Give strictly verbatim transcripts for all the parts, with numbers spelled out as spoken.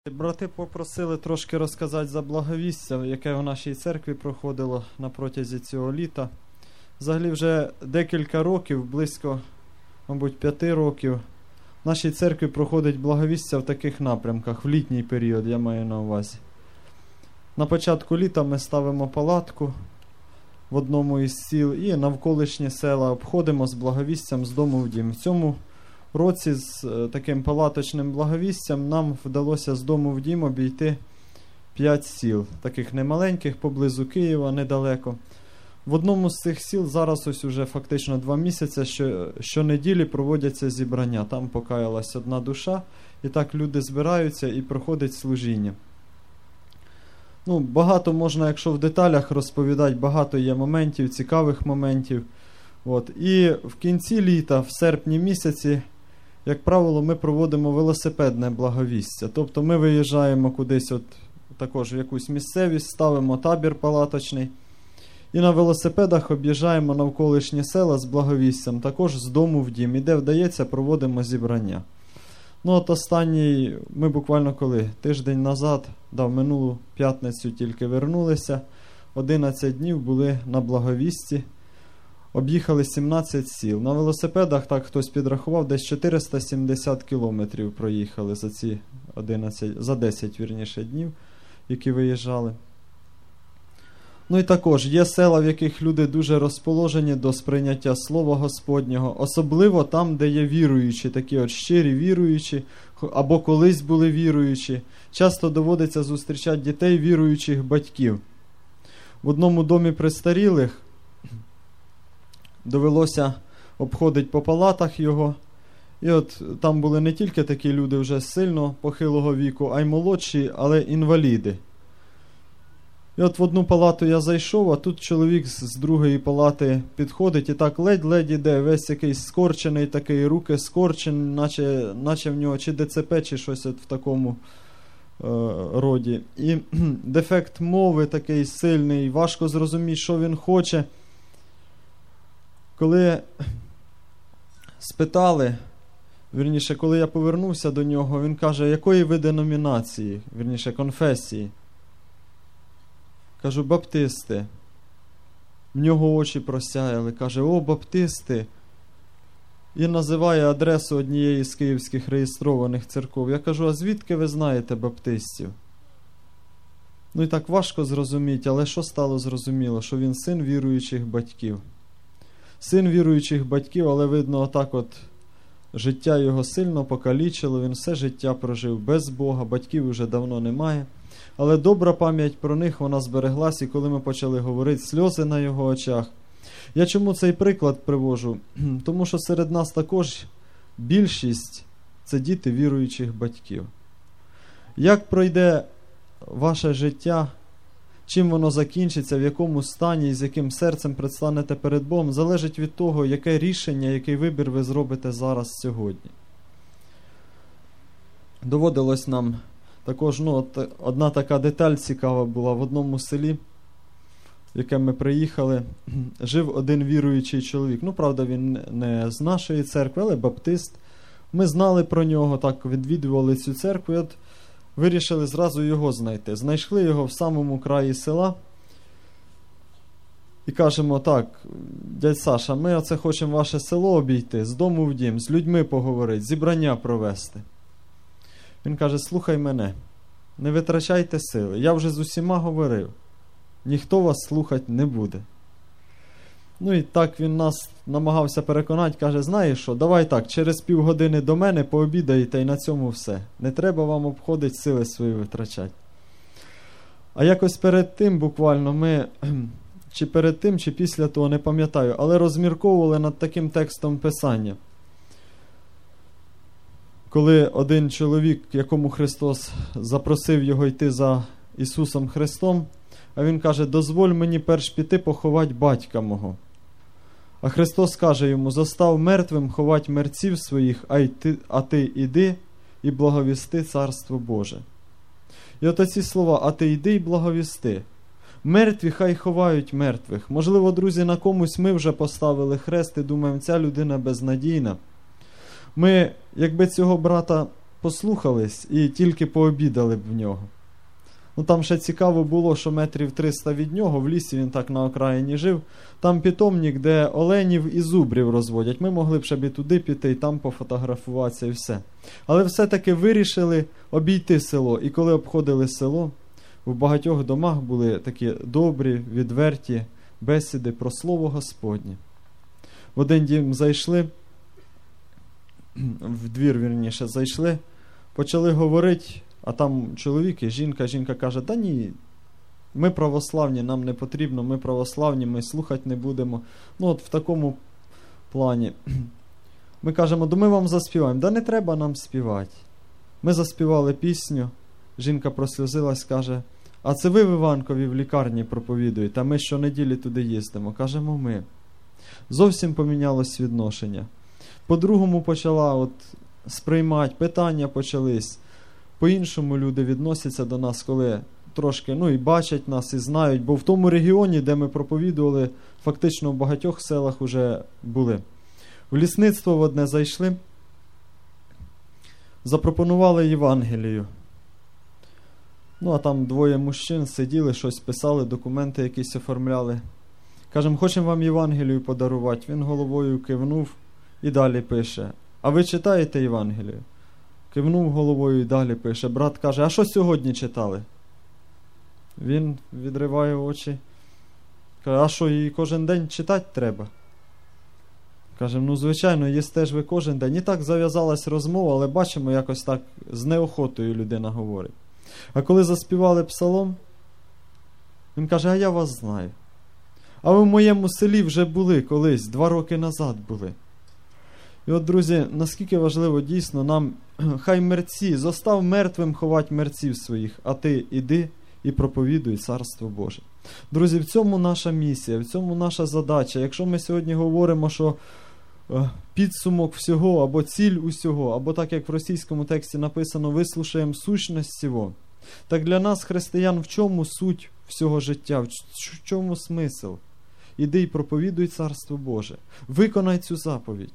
Брати попросили трошки розказати за благовістя, яке в нашій церкві проходило на протязі цього літа. Взагалі вже декілька років, близько, мабуть, п'яти років, в нашій церкві проходить благовістя в таких напрямках, в літній період, я маю на увазі. На початку літа ми ставимо палатку в одному із сіл і навколишні села обходимо з благовістям з дому в дім. В цьому році з таким палаточним благовістям нам вдалося з дому в дім обійти п'ять сіл, таких немаленьких, поблизу Києва, недалеко. В одному з цих сіл зараз ось уже фактично два місяці, що, щонеділі проводяться зібрання. Там покаялась одна душа, і так люди збираються і проходить служіння. Ну, багато можна, якщо в деталях розповідати, багато є моментів, цікавих моментів. От. І в кінці літа, в серпні місяці, як правило, ми проводимо велосипедне благовістя. Тобто ми виїжджаємо кудись, от, також в якусь місцевість, ставимо табір палаточний. І на велосипедах об'їжджаємо навколишні села з благовістям, також з дому в дім. І де вдається, проводимо зібрання. Ну от останній, ми буквально коли? Тиждень назад, да, в минулу п'ятницю тільки вернулися, одинадцять днів були на благовісті. Об'їхали сімнадцять сіл. На велосипедах, так хтось підрахував, десь чотириста сімдесят кілометрів проїхали за ці одинадцять, за десять, вірніше, днів, які виїжджали. Ну і також є села, в яких люди дуже розположені до сприйняття Слова Господнього, особливо там, де є віруючі, такі от щирі віруючі, або колись були віруючі. Часто доводиться зустрічати дітей віруючих батьків. В одному домі престарілих довелося обходити по палатах його. І от там були не тільки такі люди вже сильно похилого віку, а й молодші, але інваліди. І от в одну палату я зайшов, а тут чоловік з другої палати підходить і так ледь-ледь іде, весь якийсь скорчений такий, руки скорчені, наче, наче в нього чи ДЦП, чи щось от в такому е, роді. І дефект мови такий сильний, важко зрозуміти, що він хоче. Коли спитали, вірніше, коли я повернувся до нього, він каже, якої ви деномінації, вірніше, конфесії? Кажу, баптисти. В нього очі просяяли. Каже, о, баптисти. І називає адресу однієї з київських реєстрованих церков. Я кажу, а звідки ви знаєте баптистів? Ну і так важко зрозуміти, але що стало зрозуміло? Що він син віруючих батьків. Син віруючих батьків, але видно, отак от життя його сильно покалічило, він все життя прожив без Бога, батьків вже давно немає. Але добра пам'ять про них, вона збереглась, і коли ми почали говорити, сльози на його очах. Я чому цей приклад привожу? Тому що серед нас також більшість – це діти віруючих батьків. Як пройде ваше життя, чим воно закінчиться, в якому стані і з яким серцем предстанете перед Богом, залежить від того, яке рішення, який вибір ви зробите зараз, сьогодні. Доводилось нам також, ну, от одна така деталь цікава була. В одному селі, в яке ми приїхали, жив один віруючий чоловік. Ну, правда, він не з нашої церкви, але баптист. Ми знали про нього, так відвідували цю церкву, і от вирішили зразу його знайти. Знайшли його в самому краї села. І кажемо, так, дядь Саша, ми оце хочемо ваше село обійти, з дому в дім, з людьми поговорити, зібрання провести. Він каже, слухай мене, не витрачайте сили, я вже з усіма говорив, ніхто вас слухати не буде. Ну і так він нас намагався переконати, каже, знаєш що, давай так, через півгодини до мене пообідаєте і на цьому все. Не треба вам обходити, сили свої витрачати. А якось перед тим буквально ми, чи перед тим, чи після того, не пам'ятаю, але розмірковували над таким текстом Писання. Коли один чоловік, якому Христос запросив його йти за Ісусом Христом, а він каже, дозволь мені перш піти поховати батька мого. А Христос каже йому, зостав мертвим ховати мерців своїх, а, й ти, а ти іди і благовісти Царство Боже. І от ці слова, а ти йди і благовісти. Мертві хай ховають мертвих. Можливо, друзі, на комусь ми вже поставили хрест і думаємо, ця людина безнадійна. Ми, якби цього брата послухались і тільки пообідали б в нього. Ну там ще цікаво було, що метрів триста від нього, в лісі він так на окраїні жив, там питомник, де оленів і зубрів розводять. Ми могли б ще б і туди піти, і там пофотографуватися, і все. Але все-таки вирішили обійти село. І коли обходили село, в багатьох домах були такі добрі, відверті бесіди про Слово Господнє. В один дім зайшли, в двір, вірніше, зайшли, почали говорити, а там чоловік і жінка, жінка каже, та ні, ми православні, нам не потрібно, ми православні, ми слухати не будемо. Ну от в такому плані. Ми кажемо, да ми вам заспіваємо. Да не треба нам співати. Ми заспівали пісню, жінка просльозилась, каже, а це ви в Іванкові в лікарні проповідуєте, а ми щонеділі туди їздимо. Кажемо ми. Зовсім помінялось відношення. По-другому почала от сприймати, питання почались. По-іншому люди відносяться до нас, коли трошки, ну і бачать нас, і знають, бо в тому регіоні, де ми проповідували, фактично в багатьох селах уже були. В лісництво в одне зайшли, запропонували Євангелію. Ну, а там двоє мужчин сиділи, щось писали, документи якісь оформляли. Кажемо, хочемо вам Євангелію подарувати. Він головою кивнув і далі пише. А ви читаєте Євангелію? Кивнув головою і далі пише. Брат каже, а що сьогодні читали? Він відриває очі. Каже, а що, її кожен день читати треба? Кажемо, ну звичайно, їсте ж ви кожен день. І так зав'язалась розмова, але бачимо, якось так з неохотою людина говорить. А коли заспівали псалом, він каже, а я вас знаю. А ви в моєму селі вже були колись, два роки назад були. І от, друзі, наскільки важливо дійсно нам, хай мерці, зостав мертвим ховати мерців своїх, а ти іди і проповідуй Царство Боже. Друзі, в цьому наша місія, в цьому наша задача. Якщо ми сьогодні говоримо, що е, підсумок всього, або ціль усього, або так, як в російському тексті написано, вислушаємо сущність всього, так для нас, християн, в чому суть всього життя, в чому смисл? Іди і проповідуй Царство Боже. Виконай цю заповідь.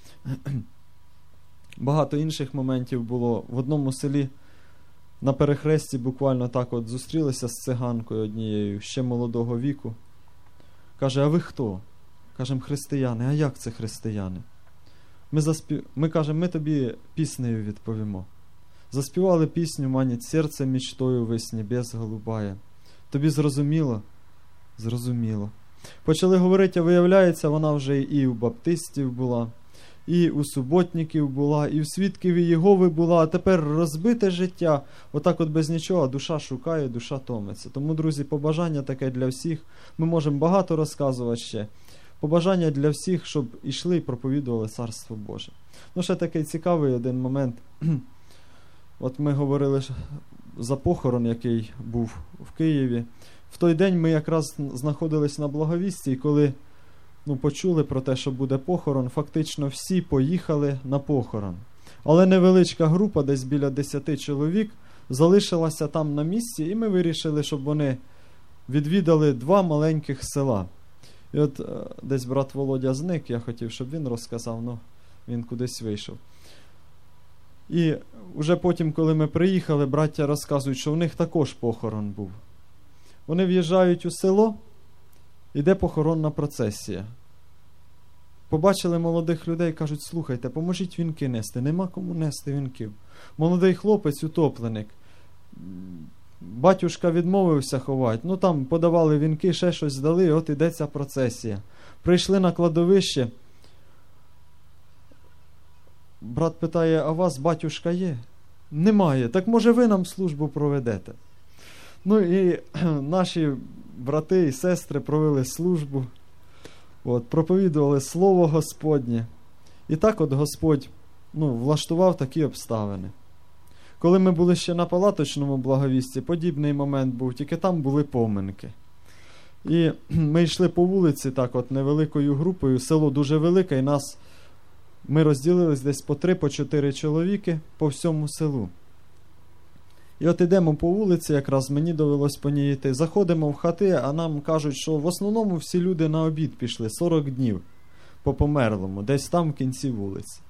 Багато інших моментів було. В одному селі на перехресті буквально так от зустрілися з циганкою однією, ще молодого віку. Каже, а ви хто? Кажемо, християни. А як це християни? Ми, заспів... ми кажемо, ми тобі піснею відповімо. Заспівали пісню «Манить серце мечтою весь небес голубая». Тобі зрозуміло? Зрозуміло. Почали говорити, а виявляється, вона вже і у баптистів була, і у суботників була, і в свідків Єгови була, а тепер розбите життя, отак от без нічого, а душа шукає, душа томиться. Тому, друзі, побажання таке для всіх, ми можемо багато розказувати ще, побажання для всіх, щоб ішли і проповідували Царство Боже. Ну, ще такий цікавий один момент. От ми говорили за похорон, який був в Києві. В той день ми якраз знаходились на благовісті, і коли ну, почули про те, що буде похорон, фактично всі поїхали на похорон. Але невеличка група, десь біля десяти чоловік, залишилася там на місці, і ми вирішили, щоб вони відвідали два маленьких села. І от десь брат Володя зник, я хотів, щоб він розказав, але він кудись вийшов. І вже потім, коли ми приїхали, браття розказують, що в них також похорон був. Вони в'їжджають у село, іде похоронна процесія. Побачили молодих людей, кажуть, слухайте, поможіть вінки нести, нема кому нести вінків. Молодий хлопець, утопленик, батюшка відмовився ховати, ну там подавали вінки, ще щось дали, і от іде ця процесія. Прийшли на кладовище, брат питає, а у вас батюшка є? Немає, так може ви нам службу проведете? Ну і наші брати і сестри провели службу, от, проповідували Слово Господнє. І так от Господь ну, влаштував такі обставини. Коли ми були ще на палаточному благовісті, подібний момент був, тільки там були поминки. І ми йшли по вулиці так от невеликою групою, село дуже велике, і нас, ми розділились десь по три, по чотири чоловіки по всьому селу. І от ідемо по вулиці, якраз мені довелось по ній йти. Заходимо в хати, а нам кажуть, що в основному всі люди на обід пішли, сорок днів по померлому, десь там в кінці вулиці.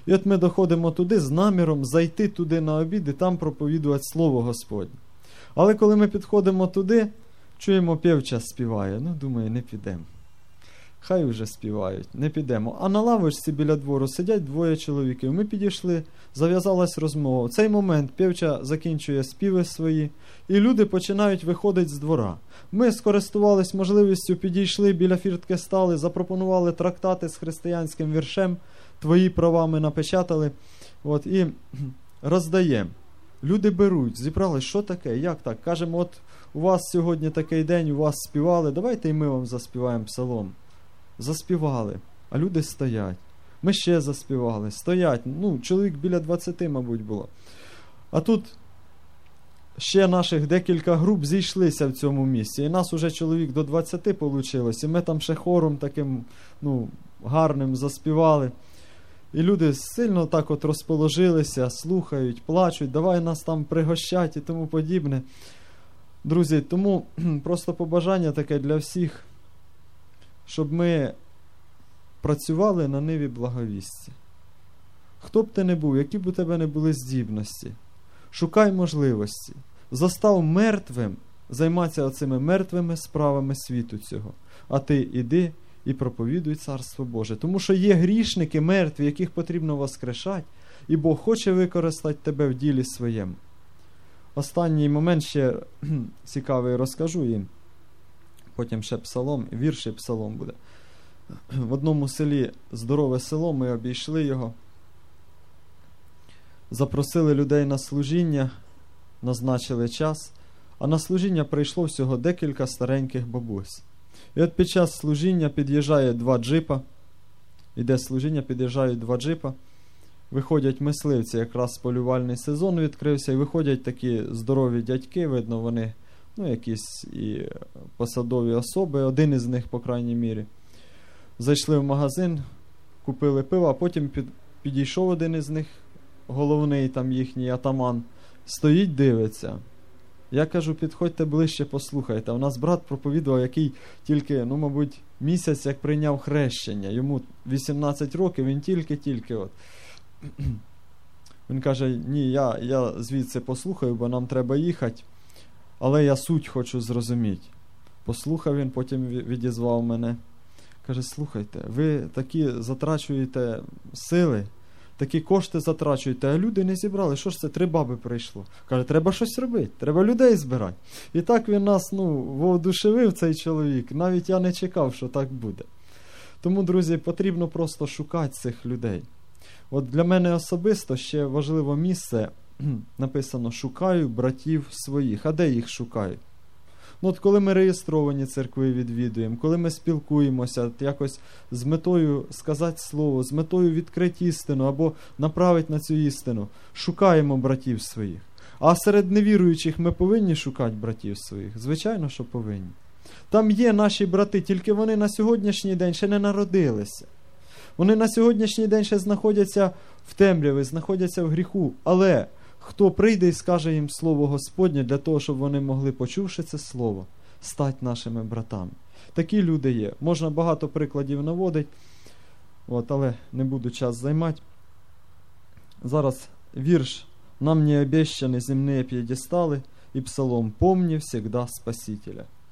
І от ми доходимо туди з наміром зайти туди на обід і там проповідувати Слово Господнє. Але коли ми підходимо туди, чуємо, півча співає. Ну, думаю, не підемо. Хай уже співають, не підемо. А на лавочці біля двору сидять двоє чоловіків. Ми підійшли, зав'язалась розмова. В цей момент півча закінчує співи свої, і люди починають виходити з двора. Ми скористувались можливістю, підійшли, біля фіртки стали, запропонували трактати з християнським віршем, твої права ми напечатали, от, і роздаємо. Люди беруть, зібрали, що таке, як так? Кажемо, от у вас сьогодні такий день, у вас співали, давайте і ми вам заспіваємо псалом. Заспівали, а люди стоять. Ми ще заспівали, стоять. Ну, чоловік біля двадцяти, мабуть, було. А тут ще наших декілька груп зійшлися в цьому місці. І нас уже чоловік до двадцяти вийшло. І ми там ще хором таким, ну, гарним заспівали. І люди сильно так от розположилися, слухають, плачуть, давай нас там пригощать і тому подібне. Друзі, тому просто побажання таке для всіх, щоб ми працювали на ниві благовістя. Хто б ти не був, які б у тебе не були здібності, шукай можливості, застав мертвим займатися оцими мертвими справами світу цього. А ти іди і проповідуй Царство Боже. Тому що є грішники мертві, яких потрібно воскрешати, і Бог хоче використати тебе в ділі своєму. Останній момент ще цікавий розкажу їм. Потім ще псалом, вірш і псалом буде. В одному селі, здорове село, ми обійшли його. Запросили людей на служіння, назначили час, а на служіння прийшло всього декілька стареньких бабусь. І от під час служіння під'їжджає два джипа, іде служіння, під'їжджають два джипа, виходять мисливці, якраз полювальний сезон відкрився, і виходять такі здорові дядьки, видно, вони, ну, якісь і посадові особи, один із них, по крайній мірі. Зайшли в магазин, купили пиво, а потім під, підійшов один із них, головний там їхній атаман, стоїть, дивиться. Я кажу, підходьте ближче, послухайте. У нас брат проповідував, який тільки, ну, мабуть, місяць, як прийняв хрещення. Йому вісімнадцять років, він тільки-тільки от. Він каже, ні, я, я звідси послухаю, бо нам треба їхати, але я суть хочу зрозуміти. Послухав він, потім відізвав мене. Каже, слухайте, ви такі затрачуєте сили, такі кошти затрачуєте, а люди не зібрали. Що ж це, три баби прийшло? Каже, треба щось робити, треба людей збирати. І так він нас, ну, воодушевив, цей чоловік. Навіть я не чекав, що так буде. Тому, друзі, потрібно просто шукати цих людей. От для мене особисто ще важливе місце, написано, шукаю братів своїх. А де їх шукаю? Ну, от коли ми реєстровані церкви відвідуємо, коли ми спілкуємося якось з метою сказати слово, з метою відкрити істину або направити на цю істину, шукаємо братів своїх. А серед невіруючих ми повинні шукати братів своїх? Звичайно, що повинні. Там є наші брати, тільки вони на сьогоднішній день ще не народилися. Вони на сьогоднішній день ще знаходяться в темряві, знаходяться в гріху. Але хто прийде і скаже їм слово Господнє для того, щоб вони могли, почувши це слово, стати нашими братами. Такі люди є. Можна багато прикладів наводити, от, але не буду час займати. Зараз вірш «Нам не обещаны земные пьедесталы» і псалом «Помни всегда Спасителя».